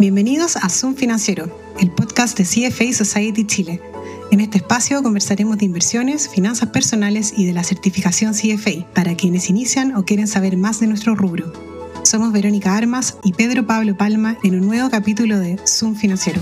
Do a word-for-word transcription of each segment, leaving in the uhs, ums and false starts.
Bienvenidos a Zoom Financiero, el podcast de C F A Society Chile. En este espacio conversaremos de inversiones, finanzas personales y de la certificación C F A para quienes inician o quieren saber más de nuestro rubro. Somos Verónica Armas y Pedro Pablo Palma en un nuevo capítulo de Zoom Financiero.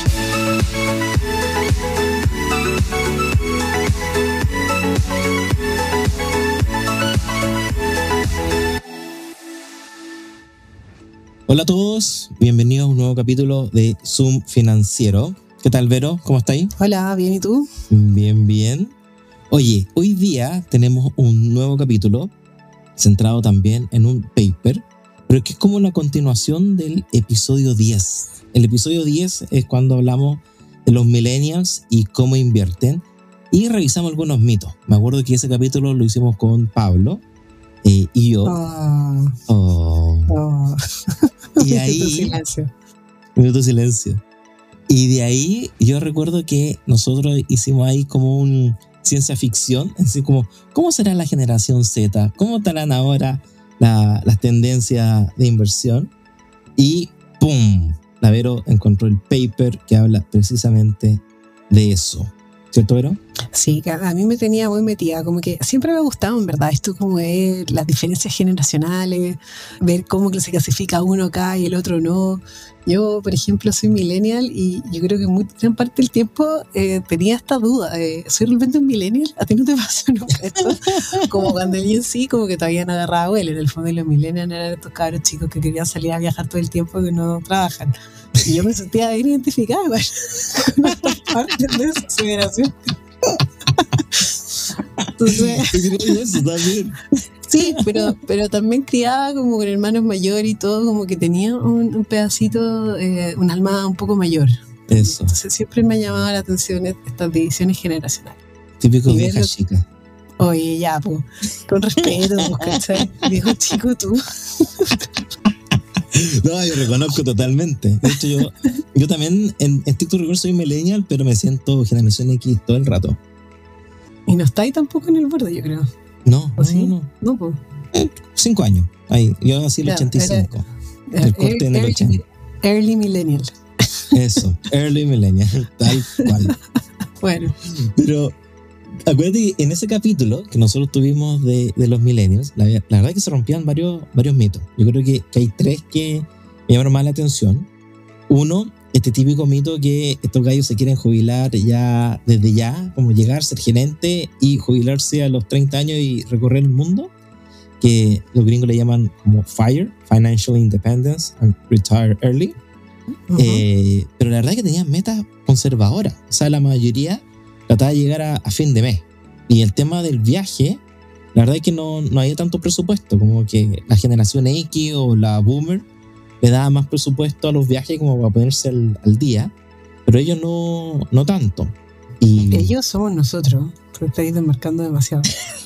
Hola a todos, bienvenidos a un nuevo capítulo de Zoom Financiero. ¿Qué tal, Vero? ¿Cómo está ahí? Hola, bien, ¿y tú? Bien, bien. Oye, hoy día tenemos un nuevo capítulo centrado también en un paper, pero que es como la continuación del episodio diez. El episodio diez es cuando hablamos de los millennials y cómo invierten y revisamos algunos mitos. Me acuerdo que ese capítulo lo hicimos con Pablo eh, y yo. Oh. Oh. Oh. Y ahí, minuto silencio. Minuto silencio. Y de ahí yo recuerdo que nosotros hicimos ahí como un ciencia ficción, así como, ¿cómo será la generación Z? ¿Cómo estarán ahora la, las tendencias de inversión? Y ¡pum! La Vero encontró el paper que habla precisamente de eso. ¿Cierto, Vero? Sí, a mí me tenía muy metida, como que siempre me ha gustado, en verdad, esto como ver las diferencias generacionales, ver cómo se clasifica uno acá y el otro no. Yo, por ejemplo, soy millennial y yo creo que muy gran parte del tiempo eh, tenía esta duda, eh, ¿soy realmente un millennial? ¿A ti no te pasa nunca esto? Como cuando el en sí, como que todavía no agarraba vuelo, en el fondo los millennials eran estos cabros chicos que querían salir a viajar todo el tiempo que no trabajan. Y yo me sentía bien identificada igual, con esta parte de esa generación. Entonces, eso también. Sí, pero, pero también criaba como con hermanos mayores y todo, como que tenía un, un pedacito, eh, un alma un poco mayor. Eso. Entonces siempre me ha llamado la atención estas divisiones generacionales. Típico vieja chica. Oye, ya, pues, con respeto, pues, ¿cachai? Viejo chico tú. No, yo reconozco totalmente. De hecho, yo, yo también en estricto rigor soy millennial, pero me siento generación X todo el rato. Y no está ahí tampoco en el borde, yo creo. No, ¿O sí? no, no. No, pues. Eh, cinco años. Ahí, yo nací en el ochenta y cinco. Era, el corte en el early, ochenta. Early millennial. Eso, early millennial, tal cual. Bueno. Pero acuérdate que en ese capítulo que nosotros tuvimos de, de los millennials, la, la verdad es que se rompían varios, varios mitos. Yo creo que, que hay tres que me llamaron más la atención. Uno, este típico mito que estos gallos se quieren jubilar ya desde ya, como llegar, ser gerente y jubilarse a los treinta años y recorrer el mundo, que los gringos le llaman como FIRE, Financial Independence and Retire Early. Uh-huh. Eh, pero la verdad es que tenían metas conservadoras. O sea, la mayoría trataba de llegar a, a fin de mes. Y el tema del viaje, la verdad es que no, no había tanto presupuesto, como que la generación X o la Boomer le daba más presupuesto a los viajes como para ponerse al, al día, pero ellos no, no tanto. Y ellos somos nosotros, te estáis desmarcando demasiado.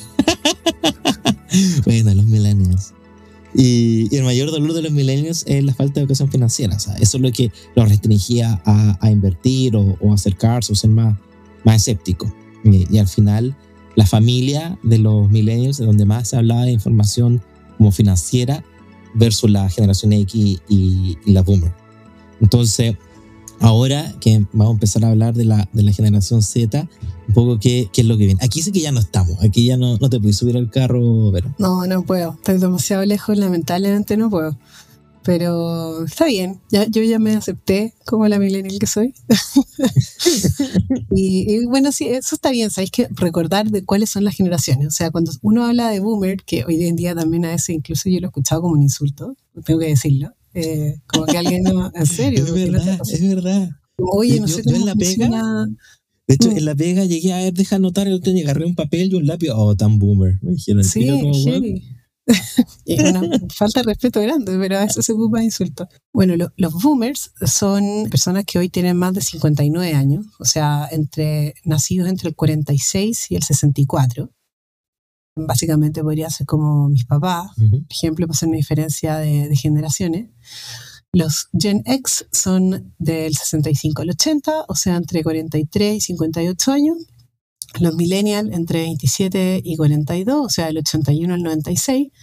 Bueno, los millennials. Y, y el mayor dolor de los millennials es la falta de educación financiera. O sea, eso es lo que los restringía a, a invertir o, o acercarse o ser más, más escépticos. Y, y al final, la familia de los millennials es donde más se hablaba de información como financiera versus la generación X y, y la Boomer. Entonces, ahora que vamos a empezar a hablar de la, de la generación Z, un poco qué, qué es lo que viene. Aquí sí que ya no estamos, aquí ya no, no te puedes subir al carro, Vero. No, no puedo, estoy demasiado lejos, lamentablemente no puedo. Pero está bien, ya, yo ya me acepté como la millennial que soy. y, y bueno, sí, eso está bien, sabéis que recordar de cuáles son las generaciones. O sea, cuando uno habla de boomer, que hoy en día también a veces incluso yo lo he escuchado como un insulto, tengo que decirlo, eh, como que alguien no, en serio. Es verdad, no es verdad. Oye, no yo, sé yo cómo en la pega, funciona. de hecho, Mm. en la pega llegué a ver, deja anotar, el otro día agarré un papel y un lápiz, oh, tan boomer. Me dijeron, sí, como, heavy. Es una falta de respeto grande, pero a eso se ocupa de insultos. Bueno, lo, los boomers son personas que hoy tienen más de cincuenta y nueve años, o sea, entre nacidos entre el cuarenta y seis y el sesenta y cuatro. Básicamente podría ser como mis papás, uh-huh. Por ejemplo, para hacer una diferencia de, de generaciones. Los Gen X son del sesenta y cinco al ochenta, o sea, entre cuarenta y tres y cincuenta y ocho años. Los millennials entre veintisiete y cuarenta y dos, o sea, del ochenta y uno al noventa y seis.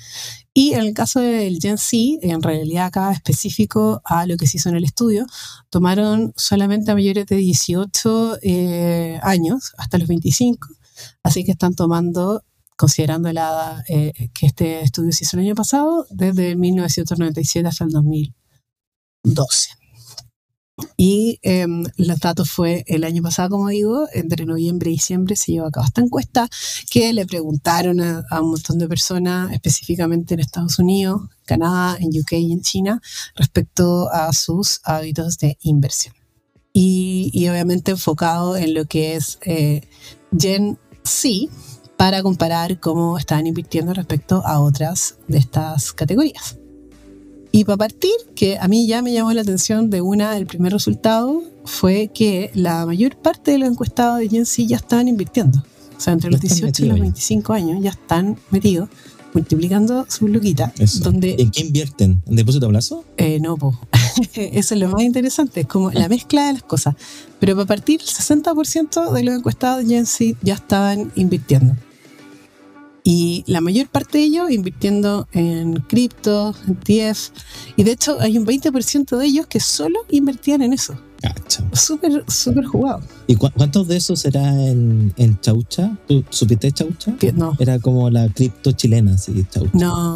Y en el caso del Gen Z, en realidad acá específico a lo que se hizo en el estudio, tomaron solamente a mayores de dieciocho eh, años, hasta los veinticinco, así que están tomando, considerando la eh, que este estudio se hizo el año pasado, desde mil novecientos noventa y siete hasta el dos mil doce. Y eh, los datos fue el año pasado, como digo, entre noviembre y diciembre se llevó a cabo esta encuesta que le preguntaron a, a un montón de personas, específicamente en Estados Unidos, Canadá, en U K y en China, respecto a sus hábitos de inversión. Y, y obviamente enfocado en lo que es eh, Gen Z, para comparar cómo estaban invirtiendo respecto a otras de estas categorías. Y para partir, que a mí ya me llamó la atención de una, el primer resultado fue que la mayor parte de los encuestados de Gen Z ya estaban invirtiendo. O sea, entre los dieciocho y los veinticinco años ya están metidos, multiplicando sus luquitas. Donde, ¿en qué invierten? ¿En depósito a plazo? Eh, no, pues. Eso es lo más interesante, es como la mezcla de las cosas. Pero para partir, el sesenta por ciento de los encuestados de Gen Z ya estaban invirtiendo. Y la mayor parte de ellos invirtiendo en cripto, en E T F. Y de hecho hay un veinte por ciento de ellos que solo invertían en eso. Cacha. Súper, súper jugado. ¿Y cu- cuántos de esos será en, en Chaucha? ¿Tú supiste Chaucha? Que no. Era como la cripto chilena, sí, Chaucha. No.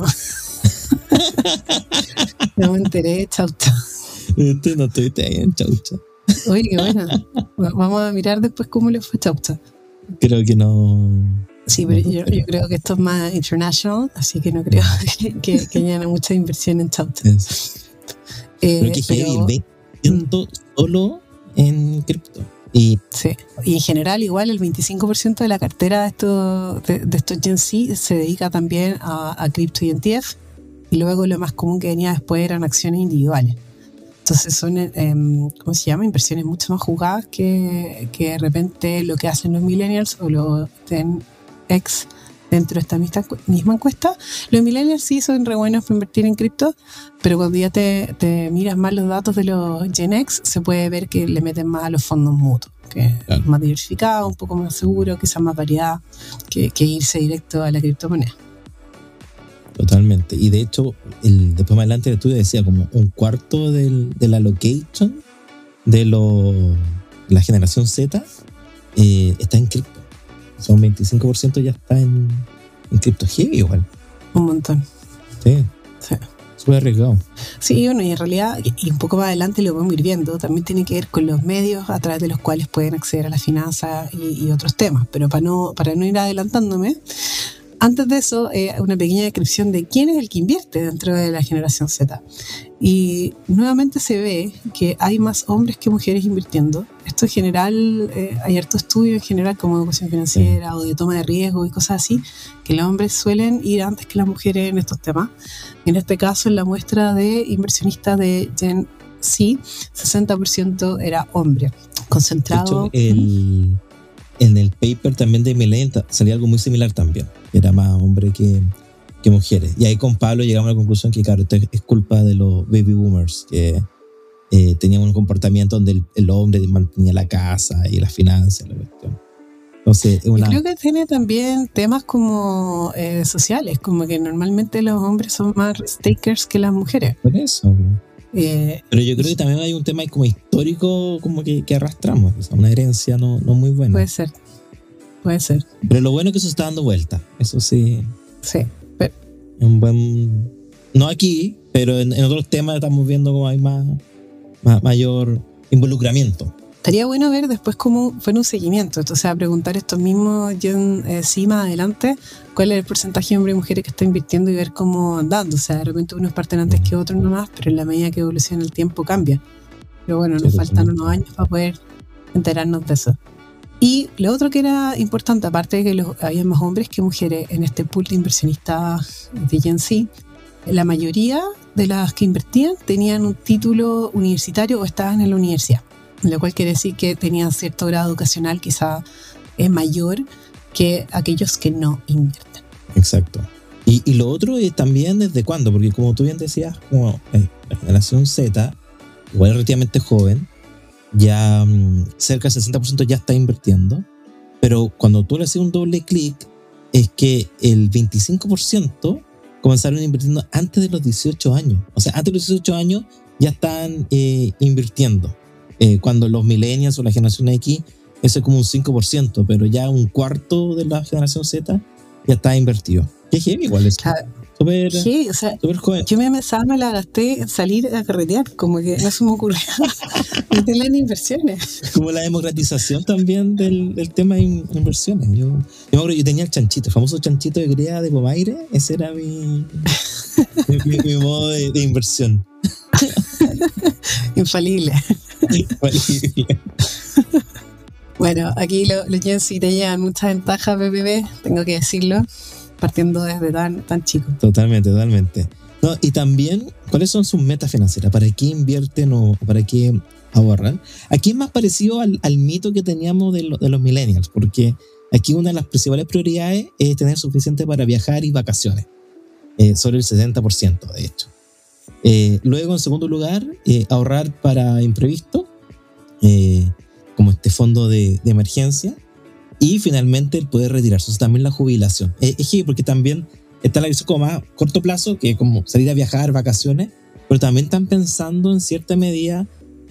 No me enteré, Chaucha. Tú no estuviste ahí en Chaucha. Oye, qué buena. Vamos a mirar después cómo le fue a Chaucha. Creo que no. Sí, pero yo, yo creo que esto es más international, así que no creo que, que, que haya mucha inversión en Chaucha. Eh, pero que pero, heavy, el veinte por ciento mm. solo en cripto. Y, sí. Y en general igual el veinticinco por ciento de la cartera de estos, de, de estos Gen Z se dedica también a, a cripto y en E T F, y luego lo más común que venía después eran acciones individuales. Entonces son, eh, ¿cómo se llama? Inversiones mucho más jugadas que, que de repente lo que hacen los millennials o los Gen X dentro de esta misma encuesta. Los millennials sí son re buenos para invertir en cripto, pero cuando ya te, te miras más los datos de los Gen X, se puede ver que le meten más a los fondos mutuos, que claro. Es más diversificado, un poco más seguro, quizás más variedad que, que irse directo a la criptomoneda. Totalmente. Y de hecho, el, después más adelante el estudio decía como un cuarto del, de la allocation de lo, la generación Z eh, está en cripto. O sea, un veinticinco por ciento ya está en, en cripto heavy igual. Un montón. Sí. Sí. Súper arriesgado. Sí, bueno, y en realidad, y un poco más adelante lo vamos a ir viendo, también tiene que ver con los medios a través de los cuales pueden acceder a las finanzas y, y otros temas. Pero para no, para no ir adelantándome, antes de eso, eh, una pequeña descripción de quién es el que invierte dentro de la generación Z. Y nuevamente se ve que hay más hombres que mujeres invirtiendo. Esto en general, eh, hay harto estudio en general como educación financiera sí. o de toma de riesgo y cosas así, que los hombres suelen ir antes que las mujeres en estos temas. En este caso, en la muestra de inversionistas de Gen Z, sesenta por ciento era hombre, concentrado. De hecho, el... en el paper también de Millennial salía algo muy similar también. Era más hombre que, que mujeres. Y ahí con Pablo llegamos a la conclusión que, claro, esto es culpa de los baby boomers, que eh, tenían un comportamiento donde el, el hombre mantenía la casa y las finanzas. La cuestión. Entonces, una... Creo que tiene también temas como eh, sociales, como que normalmente los hombres son más risk takers que las mujeres. Por eso. Eh, Pero yo creo que también hay un tema como histórico como que, que arrastramos, o sea, una herencia no, no muy buena. Puede ser, puede ser. Pero lo bueno es que eso está dando vuelta, eso sí. Sí. Pero... Un buen, no aquí, pero en, en otros temas estamos viendo como hay más, más mayor involucramiento. Estaría bueno ver después cómo fue un seguimiento, o sea, preguntar estos mismos Gen Z más adelante cuál es el porcentaje de hombres y mujeres que está invirtiendo y ver cómo andando. O sea, de repente unos parten antes que otros nomás, pero en la medida que evoluciona el tiempo cambia. Pero bueno, nos sí, faltan unos años para poder enterarnos de eso. Y lo otro que era importante, aparte de que los, había más hombres que mujeres en este pool de inversionistas de Gen Z, la mayoría de las que invertían tenían un título universitario o estaban en la universidad, lo cual quiere decir que tenían cierto grado educacional quizá es mayor que aquellos que no invierten. Exacto. Y, y lo otro es también desde cuándo, porque como tú bien decías, como eh, la generación Z, igual es relativamente joven, ya um, cerca del sesenta por ciento ya está invirtiendo, pero cuando tú le haces un doble clic, es que el veinticinco por ciento comenzaron invirtiendo antes de los dieciocho años. O sea, antes de los dieciocho años ya están eh, invirtiendo. Eh, cuando los millennials o la generación X, eso es como un cinco por ciento, pero ya un cuarto de la generación Z ya está invertido. Qué heavy igual es. Claro. Súper, Sí, o sea, súper joven. yo mi mesada me la gasté en salir a carretear, como que no se me ocurrió meterla en inversiones. Como la democratización también del, del tema de inversiones. Yo, yo me acuerdo, yo tenía el chanchito, el famoso chanchito que quería de Pomaire. Ese era mi, mi, mi, mi modo de, de inversión. Infalible. Infalible. Bueno, aquí lo, los Gen Z te llevan muchas ventajas, P P P, tengo que decirlo, partiendo desde tan, tan chico. Totalmente, totalmente. No, y también, ¿cuáles son sus metas financieras? ¿Para qué invierten o para qué ahorran? Aquí es más parecido al, al mito que teníamos de, lo, de los millennials, porque aquí una de las principales prioridades es tener suficiente para viajar y vacaciones, eh, sobre el setenta por ciento de hecho. Eh, luego, en segundo lugar, eh, ahorrar para imprevisto, eh, como este fondo de, de emergencia. Y finalmente el poder retirarse, o sea, también la jubilación. Es, es que porque también está la visión como más corto plazo, que es como salir a viajar, vacaciones, pero también están pensando en cierta medida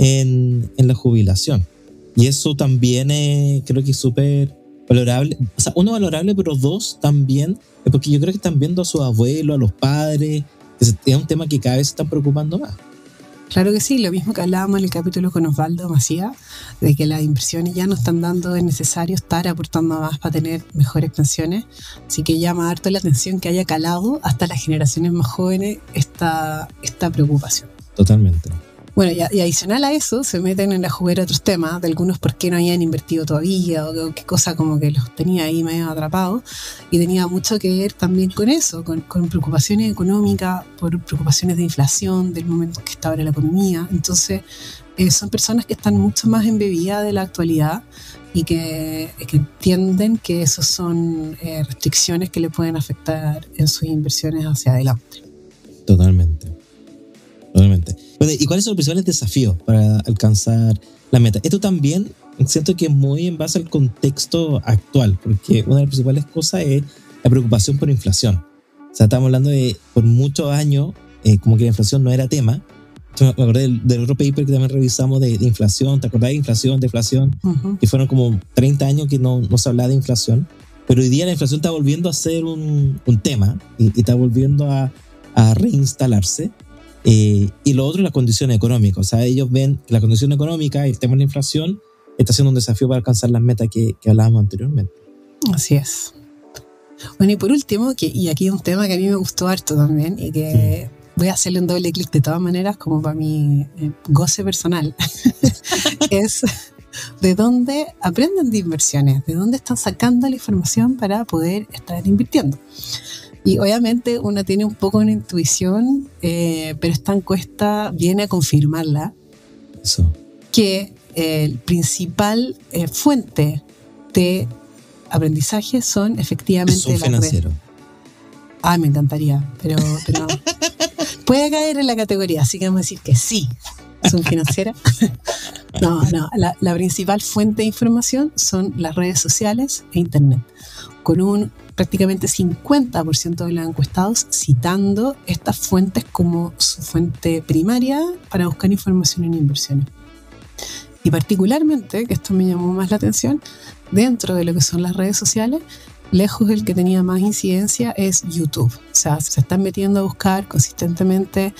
en, en la jubilación. Y eso también es, creo que es súper valorable. O sea, uno valorable, pero dos también, porque yo creo que están viendo a sus abuelos, a los padres, que es un tema que cada vez se están preocupando más. Claro que sí, lo mismo que hablábamos en el capítulo con Osvaldo Macía, de que las inversiones ya no están dando, es necesario estar aportando más para tener mejores pensiones, así que llama harto la atención que haya calado hasta las generaciones más jóvenes esta, esta preocupación. Totalmente. Bueno, y, y adicional a eso, se meten en la juguera otros temas, de algunos por qué no habían invertido todavía, o qué cosa como que los tenía ahí medio atrapados, y tenía mucho que ver también con eso, con, con preocupaciones económicas, por preocupaciones de inflación, del momento en que está ahora la economía. Entonces, eh, son personas que están mucho más embebidas de la actualidad y que, que entienden que esas son eh, restricciones que le pueden afectar en sus inversiones hacia adelante. Totalmente. Totalmente. ¿Y cuáles son los principales desafíos para alcanzar la meta? Esto también siento que es muy en base al contexto actual, porque una de las principales cosas es la preocupación por inflación. O sea, estamos hablando de, por muchos años, eh, como que la inflación no era tema. Yo me acordé del, del otro paper que también revisamos de, de inflación. ¿Te acordás de inflación, deflación? Uh-huh. Que fueron como treinta años que no, no se hablaba de inflación. Pero hoy día la inflación está volviendo a ser un, un tema y, y está volviendo a, a reinstalarse. Eh, y lo otro es las condiciones económicas. O sea, ellos ven que la condición económica y el tema de la inflación está siendo un desafío para alcanzar las metas que, que hablábamos anteriormente. Así es. Bueno, y por último, que, y aquí un tema que a mí me gustó harto también y que sí. voy a hacerle un doble clic de todas maneras como para mi eh, goce personal, es de dónde aprenden de inversiones, de dónde están sacando la información para poder estar invirtiendo. Y obviamente uno tiene un poco una intuición, eh, pero esta encuesta viene a confirmarla. Eso. Que eh, el principal eh, fuente de aprendizaje son efectivamente las redes. Financiero. Ah, me encantaría, pero, pero puede caer en la categoría, así que vamos a decir que sí, son financieras. No, no, la, la principal fuente de información son las redes sociales e internet, con un prácticamente cincuenta por ciento de los encuestados citando estas fuentes como su fuente primaria para buscar información en inversiones. Y particularmente, que esto me llamó más la atención, dentro de lo que son las redes sociales, lejos el que tenía más incidencia es YouTube. O sea, se están metiendo a buscar consistentemente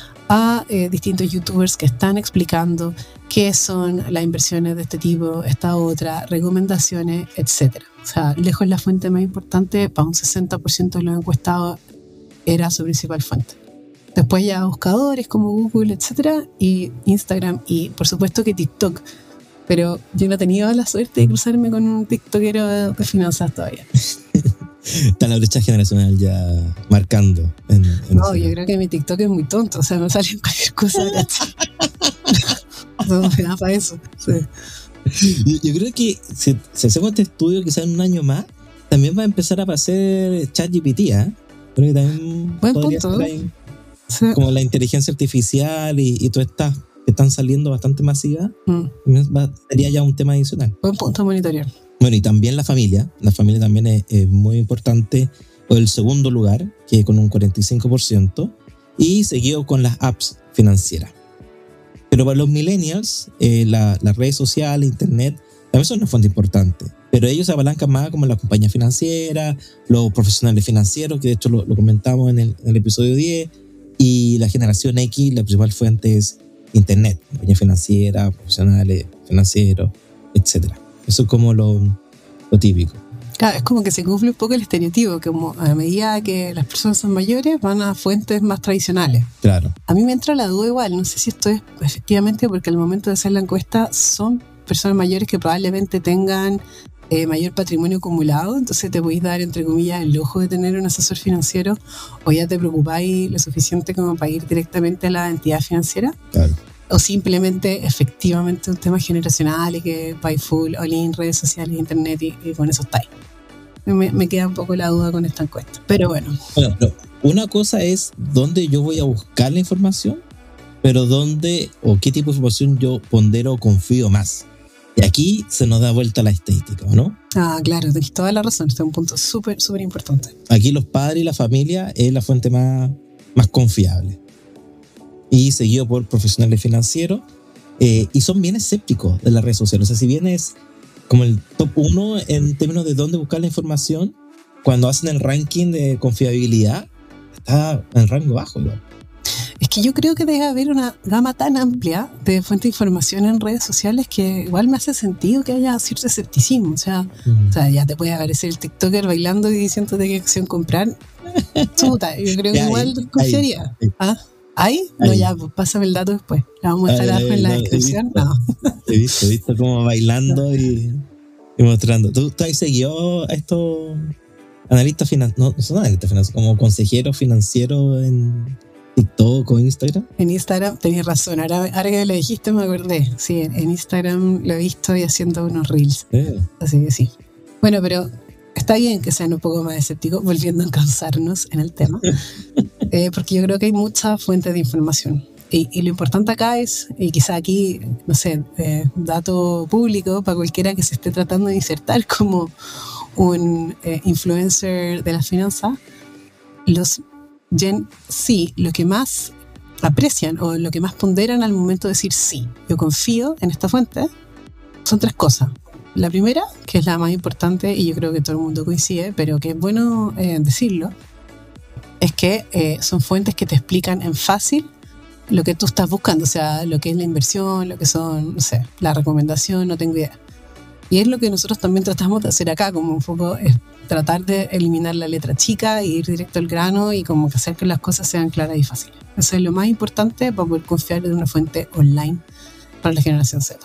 a eh, distintos youtubers que están explicando qué son las inversiones de este tipo, esta otra, recomendaciones, etcétera. O sea, lejos la fuente más importante, para un sesenta por ciento de los encuestados era su principal fuente. Después ya buscadores como Google, etcétera, y Instagram y por supuesto que TikTok. Pero yo no he tenido la suerte de cruzarme con un tiktokero de, de finanzas todavía. Está la brecha generacional ya marcando. En, en no, yo creo que mi TikTok es muy tonto. O sea, me sale cualquier cosa. No me da para eso. Sí. Yo, yo creo que si, si hacemos este estudio quizás en un año más, también va a empezar a aparecer ChatGPT, ¿eh? Creo que también buen podría punto. Ser ahí, sí. Como la inteligencia artificial y, y todas estas que están saliendo bastante masivas, mm. va, sería ya un tema adicional. Buen punto a monitorear. Bueno, y también la familia. La familia también es, es muy importante o el segundo lugar, que con un cuarenta y cinco por ciento, y seguido con las apps financieras. Pero para los millennials, eh, la, las redes sociales, internet, también son una fuente importante. Pero ellos se apalancan más como las compañías financieras, los profesionales financieros, que de hecho lo, lo comentamos en el, en el episodio diez, y la generación X, la principal fuente es internet, compañías financieras, profesionales financieros, etcétera. Eso es como lo, lo típico. Claro, es como que se cumple un poco el estereotipo, que como a medida que las personas son mayores van a fuentes más tradicionales. Claro. A mí me entra la duda igual, no sé si esto es efectivamente porque al momento de hacer la encuesta son personas mayores que probablemente tengan eh, mayor patrimonio acumulado, entonces te podéis dar, entre comillas, el lujo de tener un asesor financiero, o ya te preocupáis lo suficiente como para ir directamente a la entidad financiera. Claro. O simplemente, efectivamente, un tema generacional y que vais full, all in, redes sociales, internet y, y con eso estáis. Me, me queda un poco la duda con esta encuesta. Pero bueno. Bueno, no, una cosa es dónde yo voy a buscar la información, pero dónde o qué tipo de información yo pondero o confío más. Y aquí se nos da vuelta la estadística, ¿no? Ah, claro, tenés toda la razón. Este es un punto súper, súper importante. Aquí los padres y la familia es la fuente más, más confiable. Y seguido por profesionales financieros. Eh, y son bien escépticos de las redes sociales. O sea, si bien es como el top uno en términos de dónde buscar la información, cuando hacen el ranking de confiabilidad, está en el rango bajo igual. Es que yo creo que debe haber una gama tan amplia de fuentes de información en redes sociales que igual me hace sentido que haya cierto escepticismo. O sea, mm. o sea ya te puede aparecer el TikToker bailando y diciéndote qué acción comprar. Chuta, yo creo que ya, igual ahí, confiaría. Ahí. ¿Ah? ¿Ahí? No, ahí. Ya, pues pásame el dato después. La vamos a dejar abajo en la no, descripción. He visto, no. he visto, he visto como bailando y, y mostrando. ¿Tú, tú has seguido a estos analistas financieros? No, no son analistas financieros, como consejeros financieros en TikTok o Instagram. En Instagram, tenías razón. Ahora, ahora que lo dijiste me acordé. Sí, en Instagram lo he visto y haciendo unos reels. Eh. Así que sí. Bueno, pero está bien que sean un poco más escépticos, volviendo a cansarnos en el tema. eh, porque yo creo que hay muchas fuentes de información. Y, y lo importante acá es, y quizá aquí, no sé, eh, dato público para cualquiera que se esté tratando de insertar como un eh, influencer de las finanzas, los Gen Z, lo que más aprecian o lo que más ponderan al momento de decir sí, yo confío en esta fuente, son tres cosas. La primera, que es la más importante y yo creo que todo el mundo coincide, pero que es bueno eh, decirlo, es que eh, son fuentes que te explican en fácil lo que tú estás buscando, o sea, lo que es la inversión, lo que son, no sé, la recomendación, no tengo idea. Y es lo que nosotros también tratamos de hacer acá, como un poco es tratar de eliminar la letra chica e ir directo al grano y como que hacer que las cosas sean claras y fáciles. Eso es lo más importante para poder confiar en una fuente online para la generación Z.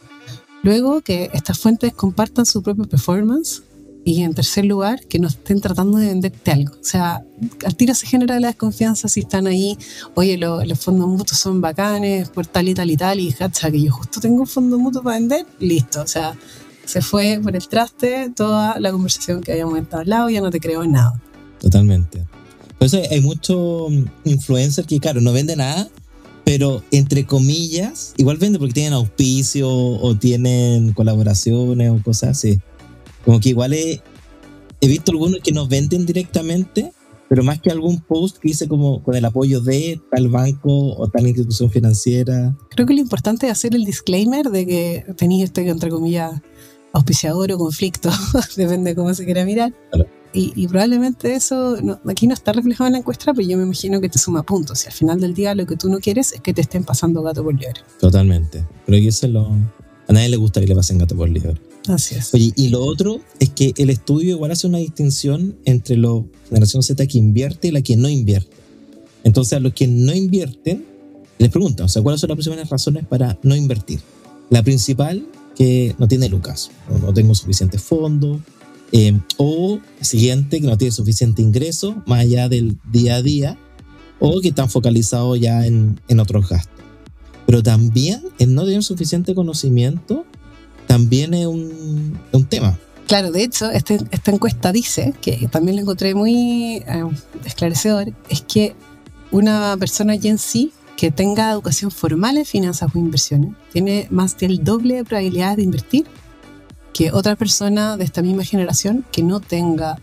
Luego, que estas fuentes compartan su propia performance. Y en tercer lugar, que no estén tratando de venderte algo. O sea, al tiro se genera la desconfianza si están ahí, oye, lo, los fondos mutuos son bacanes, por tal y tal y tal, y cacha, que yo justo tengo un fondo mutuo para vender, listo. O sea, se fue por el traste toda la conversación que habíamos entablado, ya no te creo en nada. Totalmente. Por eso hay muchos influencers que, claro, no venden nada, pero entre comillas, igual venden porque tienen auspicio o tienen colaboraciones o cosas así. Como que igual he, he visto algunos que nos venden directamente, pero más que algún post que dice como con el apoyo de tal banco o tal institución financiera. Creo que lo importante es hacer el disclaimer de que tenéis este, entre comillas, auspiciador o conflicto, depende de cómo se quiera mirar. Claro. Y, y probablemente eso no, aquí no está reflejado en la encuesta, pero yo me imagino que te suma puntos. Y al final del día lo que tú no quieres es que te estén pasando gato por liebre. Totalmente. Pero aquí se lo, a nadie le gusta que le pasen gato por liebre. Así es. Oye, y lo otro es que el estudio igual hace una distinción entre la generación Z que invierte y la que no invierte. Entonces, a los que no invierten, les preguntan, o sea, ¿cuáles son las principales razones para no invertir? La principal, que no tiene lucas, o no tengo suficiente fondo, eh, o siguiente, que no tiene suficiente ingreso, más allá del día a día, o que están focalizados ya en, en otros gastos. Pero también el no tener suficiente conocimiento también es un, un tema. Claro, de hecho, este, esta encuesta dice, que también lo encontré muy eh, esclarecedor, es que una persona Gen Z que tenga educación formal en finanzas o inversiones tiene más del doble de probabilidades de invertir que otra persona de esta misma generación que no tenga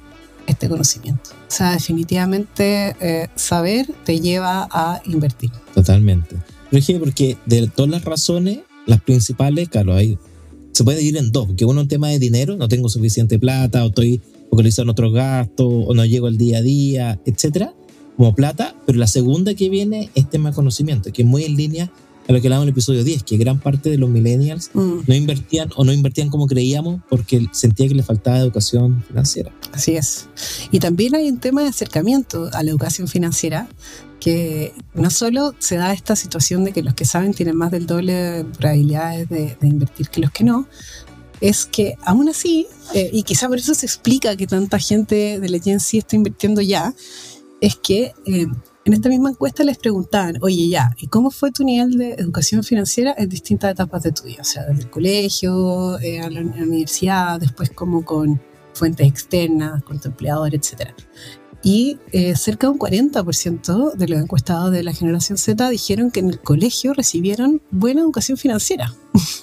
este conocimiento. O sea, definitivamente eh, saber te lleva a invertir. Totalmente. Pero es porque de todas las razones, las principales, claro, hay, se puede dividir en dos, porque uno es un tema de dinero, no tengo suficiente plata, o estoy focalizando en otros gastos, o no llego al día a día, etcétera, como plata. Pero la segunda que viene es tema de conocimiento, que es muy en línea a lo que hablamos en el episodio diez, que gran parte de los millennials mm. no invertían o no invertían como creíamos porque sentía que les faltaba educación financiera. Así es. Y también hay un tema de acercamiento a la educación financiera, que no solo se da esta situación de que los que saben tienen más del doble de probabilidades de, de invertir que los que no, es que aún así, eh, y quizá por eso se explica que tanta gente de la Gen Z está invirtiendo ya, es que eh, en esta misma encuesta les preguntaban, oye ya, ¿y cómo fue tu nivel de educación financiera en distintas etapas de tu vida? O sea, desde el colegio, eh, a, la, a la universidad, después como con fuentes externas, con tu empleador, etcétera. Y eh, cerca de un cuarenta por ciento de los encuestados de la generación Z dijeron que en el colegio recibieron buena educación financiera.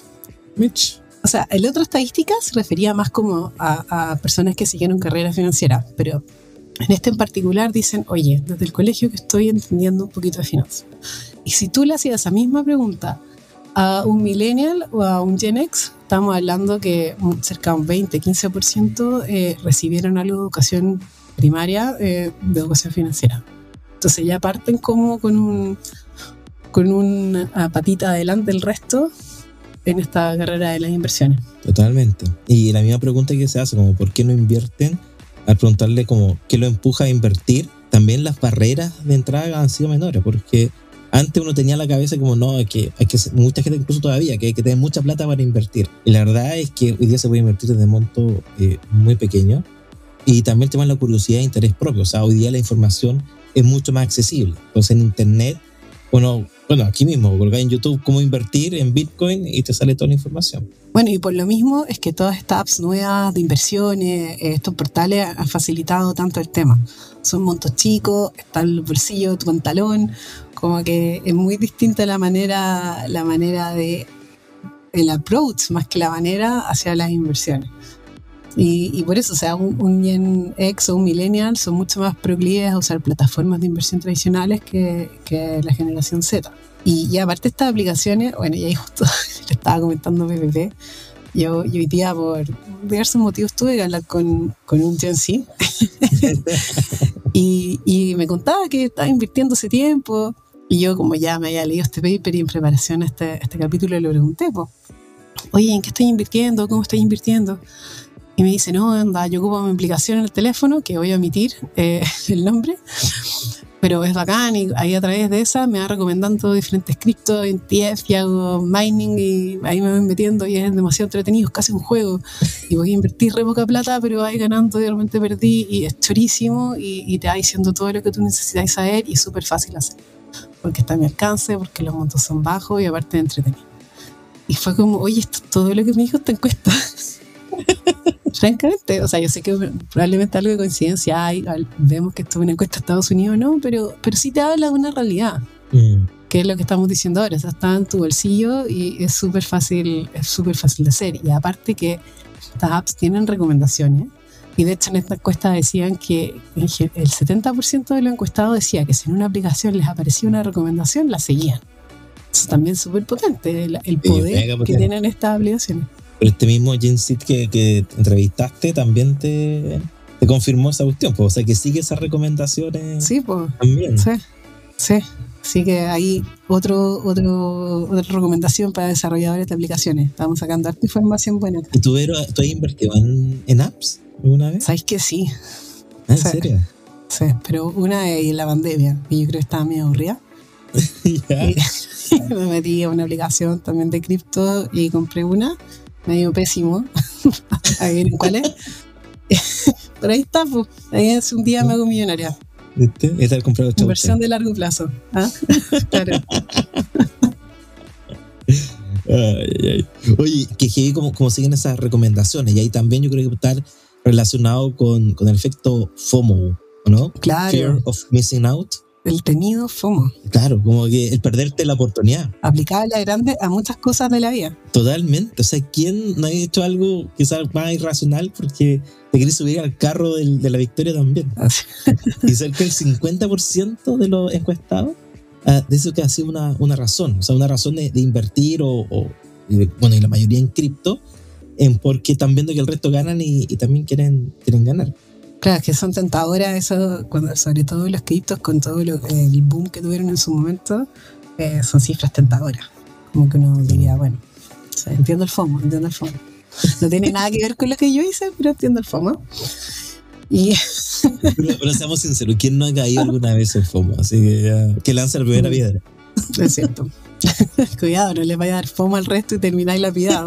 Mitch. O sea, en la otra estadística se refería más como a, a personas que siguieron carrera financiera, pero en este en particular dicen, oye, desde el colegio que estoy entendiendo un poquito de finanzas. Y si tú le hacías esa misma pregunta a un millennial o a un Gen X, estamos hablando que cerca de un veinte, quince por ciento eh, recibieron algo de educación primaria, eh, de educación financiera. Entonces ya parten como con un con una patita adelante del resto en esta carrera de las inversiones. Totalmente. Y la misma pregunta que se hace, como ¿por qué no invierten? Al preguntarle como qué lo empuja a invertir, también las barreras de entrada han sido menores, porque antes uno tenía la cabeza como no, hay que, hay que mucha gente incluso todavía, que hay que tener mucha plata para invertir. Y la verdad es que hoy día se puede invertir desde monto eh, muy pequeño. Y también el tema de la curiosidad e interés propio. O sea, hoy día la información es mucho más accesible. Entonces en internet, bueno, bueno aquí mismo, colgar en YouTube cómo invertir en Bitcoin y te sale toda la información. Bueno, y por lo mismo es que todas estas apps nuevas de inversiones, estos portales han facilitado tanto el tema. Son montos chicos, está en el bolsillo de tu pantalón, como que es muy distinta la manera, la manera de el approach más que la manera hacia las inversiones. Y, y por eso, o sea, un, un Gen X o un Millennial son mucho más proclives a usar plataformas de inversión tradicionales que, que la generación Z. Y, y aparte de estas aplicaciones, bueno, ya justo le estaba comentando P P P, yo, yo hoy día por diversos motivos tuve que hablar con, con un Gen Z y, y me contaba que estaba invirtiendo hace tiempo y yo como ya me había leído este paper y en preparación a este, este capítulo le pregunté, pues, oye, ¿en qué estoy invirtiendo? ¿Cómo estoy invirtiendo? Y me dice, no, anda, yo ocupo mi aplicación en el teléfono, que voy a omitir eh, el nombre, pero es bacán y ahí a través de esa me va recomendando diferentes criptos, E T F y hago mining y ahí me voy metiendo y es demasiado entretenido, es casi un juego y voy a invertir re poca plata pero voy ganando y de repente perdí y es chorísimo y, y te va diciendo todo lo que tú necesitas saber y es súper fácil hacer porque está a mi alcance, porque los montos son bajos y aparte de entretenido. Y fue como, oye, esto es todo lo que me dijo esta encuesta. Francamente, o sea, yo sé que probablemente algo de coincidencia hay, vemos que esto es una encuesta de Estados Unidos, ¿no? Pero, pero sí te habla de una realidad, mm. que es lo que estamos diciendo ahora, o sea, está en tu bolsillo y es súper fácil, es súper fácil de hacer. Y aparte que estas apps tienen recomendaciones, y de hecho en esta encuesta decían que el setenta por ciento de los encuestados decía que si en una aplicación les aparecía una recomendación, la seguían. Eso también es súper potente, el, el poder que tienen estas aplicaciones. Pero este mismo Gen Z que, que entrevistaste también te, te confirmó esa cuestión, pues, o sea que sigue esas recomendaciones. Sí, pues. También. Sí, sí. Así que hay otro, otro, otra recomendación para desarrolladores de aplicaciones. Estamos sacando harta información buena. ¿Y tú, Vero, tú has invertido en, en apps alguna vez? ¿Sabes que sí? ¿En sí, serio? Sí, pero una vez en la pandemia, y yo creo que estaba medio aburrida. ¿Ya? Y me metí a una aplicación también de cripto y compré una. Medio pésimo. A ver cuál es. Pero ahí está, pues. Ahí es un día me hago millonaria. ¿Viste? Esa es comprar ocho. Inversión de largo plazo. ¿Ah? Claro. Ay, ay. Oye, que, que como, como siguen esas recomendaciones, y ahí también yo creo que está relacionado con, con el efecto FOMO, ¿no? Claro. Fear of missing out. el tenido FOMO. Claro, como que el perderte la oportunidad. Aplicable a grande a muchas cosas de la vida. Totalmente. O sea, ¿quién no ha hecho algo quizás más irracional porque te querés subir al carro del, de la victoria también? Y cerca del cincuenta por ciento de los encuestados uh, de eso que ha sido una, una razón. O sea, una razón de, de invertir o, o, bueno, y la mayoría en cripto, en porque están viendo que el resto ganan y, y también quieren, quieren ganar. Claro, que son tentadoras eso, cuando, sobre todo los criptos con todo lo, el boom que tuvieron en su momento, eh, son cifras tentadoras. Como que uno diría, bueno, o sea, entiendo el FOMO, entiendo el FOMO. No tiene nada que ver con lo que yo hice, pero entiendo el FOMO. Y pero, pero seamos sinceros, ¿quién no ha caído alguna vez en FOMO? Así que ya, que lanza la primera piedra. Es cierto. Cuidado, no les vaya a dar FOMO al resto y termináis lapidado.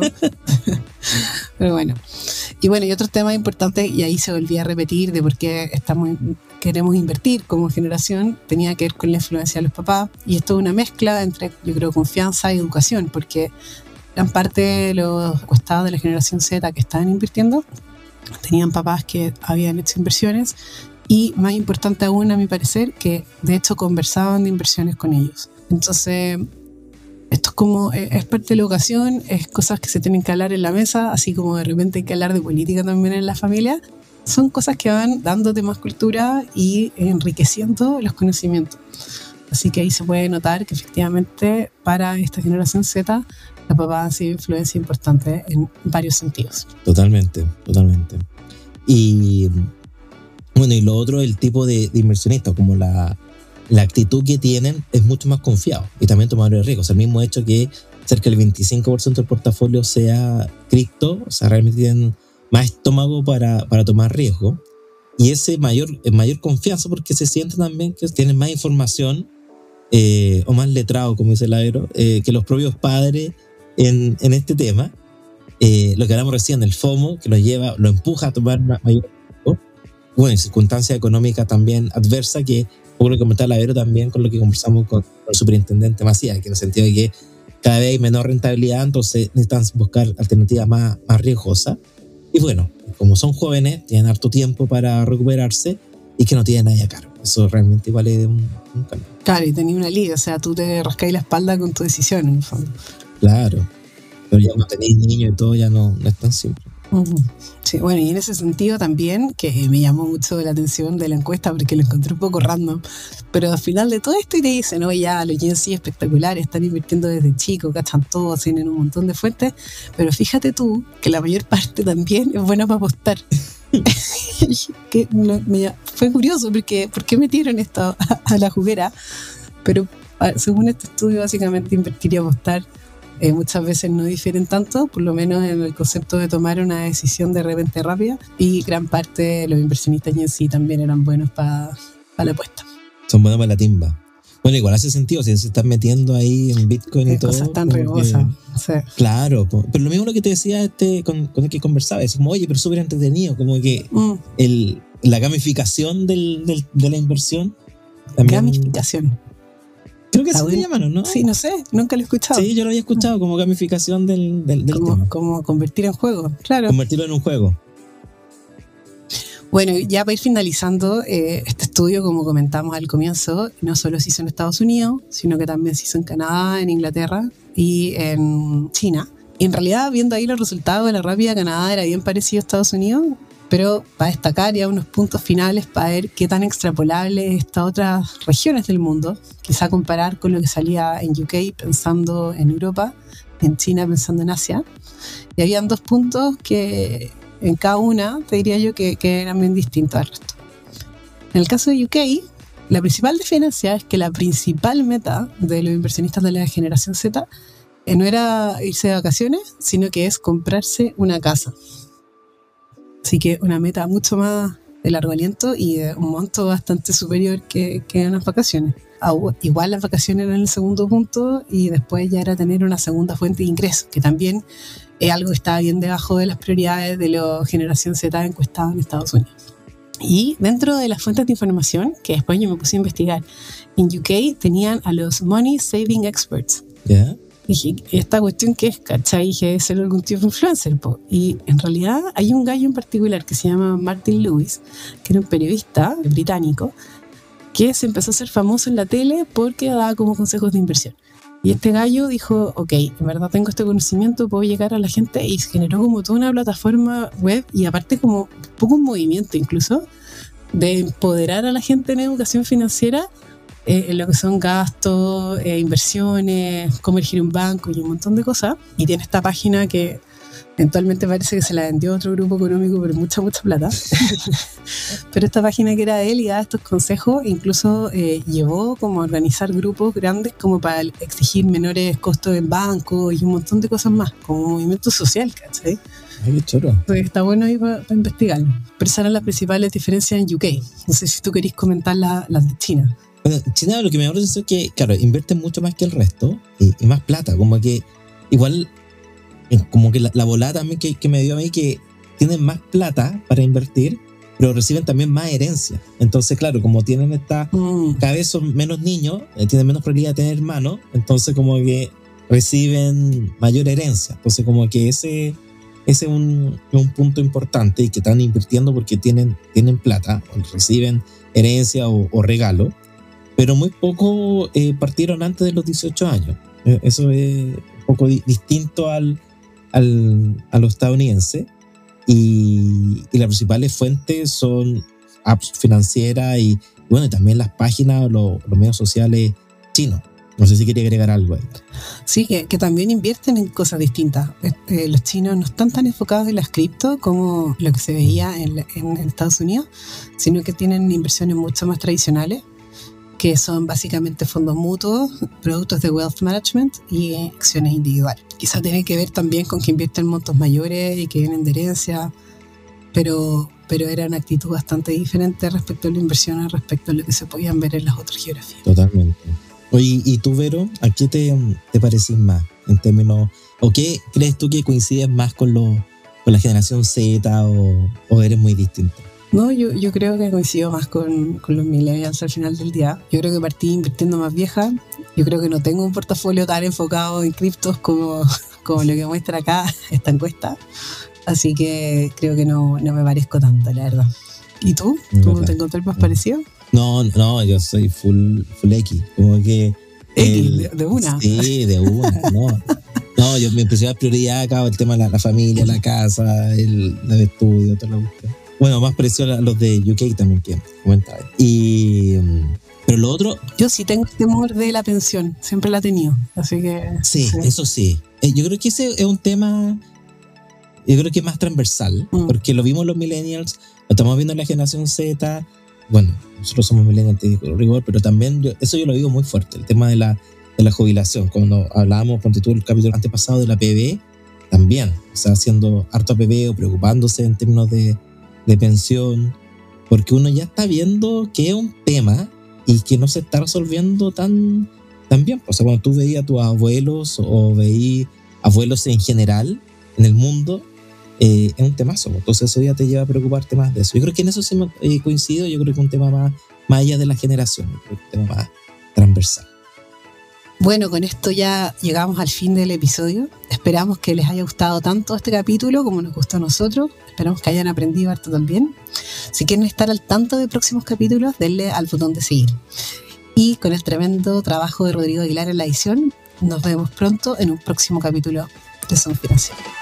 Pero bueno. Y bueno, y otros temas importantes, y ahí se volvía a repetir de por qué estamos, queremos invertir como generación, tenía que ver con la influencia de los papás. Y esto es una mezcla entre, yo creo, confianza y educación, porque gran parte de los encuestados de la generación Z que estaban invirtiendo tenían papás que habían hecho inversiones y, más importante aún, a mi parecer, que de hecho conversaban de inversiones con ellos. Entonces, esto es como, es parte de la educación, es cosas que se tienen que hablar en la mesa, así como de repente hay que hablar de política también en la familia. Son cosas que van dándote más cultura y enriqueciendo los conocimientos. Así que ahí se puede notar que efectivamente para esta generación Z, la papá ha sido influencia importante en varios sentidos. Totalmente, totalmente. Y bueno, y lo otro, el tipo de, de inversionista, como la... la actitud que tienen es mucho más confiado y también tomar el riesgo. O sea, el mismo hecho que cerca del veinticinco por ciento del portafolio sea cripto, o sea, realmente tienen más estómago para, para tomar riesgo y ese mayor, mayor confianza porque se sienten también que tienen más información eh, o más letrado, como dice el Aero, eh, que los propios padres en, en este tema. Eh, lo que hablamos recién, el FOMO, que lo lleva, lo empuja a tomar mayor riesgo. Bueno, y circunstancias económicas también adversas que lo que comentaba la Vero también con lo que conversamos con el superintendente Macías, que en el sentido de que cada vez hay menor rentabilidad, entonces necesitan buscar alternativas más, más riesgosas. Y bueno, como son jóvenes, tienen harto tiempo para recuperarse y que no tienen nadie a cargo. Eso realmente igual es un, un cambio. Claro, y tenés una liga, o sea, tú te rascáis la espalda con tu decisión en el fondo. Claro, pero ya no tenéis niños y todo, ya no, no es tan simple. Uh-huh. Sí, bueno, y en ese sentido también, que me llamó mucho la atención de la encuesta porque lo encontré un poco random, pero al final de todo esto y te dicen, oye, ya, los Gen Z espectaculares, están invirtiendo desde chicos, cachan todo, tienen un montón de fuentes, pero fíjate tú que la mayor parte también es buena para apostar. que no, me, fue curioso porque ¿por qué metieron esto a, a la juguera? Pero a, según este estudio, básicamente invertir y apostar Eh, muchas veces no difieren tanto, por lo menos en el concepto de tomar una decisión de repente rápida, y gran parte de los inversionistas en sí también eran buenos para pa la apuesta. Son buenos para la timba. Bueno, igual hace sentido, si se están metiendo ahí en Bitcoin y eh, todo. Cosas tan riesgosas. Sí. Claro, pero lo mismo lo que te decía este con, con el que conversaba, es como, oye, pero súper entretenido, como que mm. el, la gamificación del, del, de la inversión. También, gamificación. Creo que así se llaman, ¿no? Sí, no sé, nunca lo he escuchado. Sí, yo lo había escuchado como gamificación del, del, del como, tema. Como convertir en juego, claro. Convertirlo en un juego. Bueno, ya para ir finalizando, eh, este estudio, como comentamos al comienzo, no solo se hizo en Estados Unidos, sino que también se hizo en Canadá, en Inglaterra y en China. Y en realidad, viendo ahí los resultados de la rápida, Canadá era bien parecido a Estados Unidos, pero para destacar ya unos puntos finales para ver qué tan extrapolable es estas otras regiones del mundo, quizá comparar con lo que salía en U K pensando en Europa, en China pensando en Asia. Y habían dos puntos que en cada una, te diría yo, que, que eran bien distintos al resto. En el caso de U K, la principal diferencia es que la principal meta de los inversionistas de la generación Z eh, no era irse de vacaciones, sino que es comprarse una casa. Así que una meta mucho más de largo aliento y de un monto bastante superior que, que unas vacaciones. Ah, igual las vacaciones eran el segundo punto y después ya era tener una segunda fuente de ingresos, que también es algo que estaba bien debajo de las prioridades de la generación Z encuestada en Estados Unidos. Y dentro de las fuentes de información, que después yo me puse a investigar, en U K tenían a los Money Saving Experts. ¿Ya? Dije, ¿esta cuestión qué es? ¿Cachai? Dije, debe ser algún tipo de influencer, po. Y en realidad hay un gallo en particular que se llama Martin Lewis, que era un periodista británico, que se empezó a hacer famoso en la tele porque daba como consejos de inversión. Y este gallo dijo, ok, en verdad tengo este conocimiento, puedo llegar a la gente, y se generó como toda una plataforma web y aparte como un poco un movimiento incluso de empoderar a la gente en educación financiera, eh, en lo que son gastos, eh, inversiones, cómo elegir un banco y un montón de cosas. Y tiene esta página que eventualmente parece que se la vendió a otro grupo económico por mucha, mucha plata. Pero esta página que era de él y daba estos consejos, incluso eh, llevó como a organizar grupos grandes como para exigir menores costos en bancos y un montón de cosas más, como un movimiento social, ¿cachai? Ay, qué choro. Entonces está bueno ahí para pa investigarlo. Pero esas eran las principales diferencias en U K. No sé si tú querés comentar la, las de China. Bueno, China lo que me da la sensación es que, claro, invierten mucho más que el resto y, y más plata, como que igual... como que la, la volada también que, que me dio a mí, que tienen más plata para invertir, pero reciben también más herencia. Entonces, claro, como tienen esta, mm. cada vez son menos niños, eh, tienen menos probabilidad de tener hermanos, entonces como que reciben mayor herencia. Entonces como que ese, ese es un, un punto importante, y que están invirtiendo porque tienen, tienen plata, o reciben herencia o, o regalo, pero muy poco eh, partieron antes de los dieciocho años. Eh, eso es un poco di- distinto al Al, a los estadounidenses, y, y las principales fuentes son apps financieras y, bueno, y también las páginas o los, los medios sociales chinos. No sé si quería agregar algo ahí. Sí, que, que también invierten en cosas distintas. Eh, los chinos no están tan enfocados en las cripto como lo que se veía en, en, en Estados Unidos, sino que tienen inversiones mucho más tradicionales, que son básicamente fondos mutuos, productos de wealth management y acciones individuales. Quizás tiene que ver también con que invierten montos mayores y que vienen de herencia, pero, pero era una actitud bastante diferente respecto a la inversión, respecto a lo que se podían ver en las otras geografías. Totalmente. Oye, ¿y tú, Vero, a qué te, te parecís más en términos, o qué crees tú que coincides más con, lo, con la generación Z, o, o eres muy distinto? No, yo, yo creo que coincido más con, con los millennials al final del día. Yo creo que partí invirtiendo más vieja. Yo creo que no tengo un portafolio tan enfocado en criptos como, como lo que muestra acá esta encuesta. Así que creo que no, no me parezco tanto, la verdad. ¿Y tú? ¿Tú te encontrás más parecido? No, no, yo soy full, full X. Como que... X, el, de, de una. Sí, de una, no. No, yo me empecé a dar prioridad acá el tema de la, la familia, la casa, el, el estudio, toda la búsqueda. Bueno, más parecido a los de U K también, que comentaba. Y, pero lo otro... Yo sí tengo el temor de la pensión, siempre la he tenido, así que... Sí, sí. Eso sí. Eh, yo creo que ese es un tema, yo creo que es más transversal, mm. porque lo vimos los millennials, lo estamos viendo en la generación Z. Bueno, nosotros somos millennials, te digo, rigor, pero también yo, eso yo lo digo muy fuerte, el tema de la, de la jubilación. Cuando hablábamos, ponte tú, el capítulo antepasado de la P B, también, o sea, haciendo harto P B o preocupándose en términos de de pensión, porque uno ya está viendo que es un tema y que no se está resolviendo tan, tan bien. O sea, cuando tú veías a tus abuelos o veías abuelos en general en el mundo, eh, es un temazo. Entonces eso ya te lleva a preocuparte más de eso. Yo creo que en eso sí me, eh, coincido. Yo creo que es un tema más, más allá de la generación, yo creo que es un tema más transversal. Bueno, con esto ya llegamos al fin del episodio. Esperamos que les haya gustado tanto este capítulo como nos gustó a nosotros. Esperamos que hayan aprendido harto también. Si quieren estar al tanto de próximos capítulos, denle al botón de seguir. Y con el tremendo trabajo de Rodrigo Aguilar en la edición, nos vemos pronto en un próximo capítulo de Son Financiero.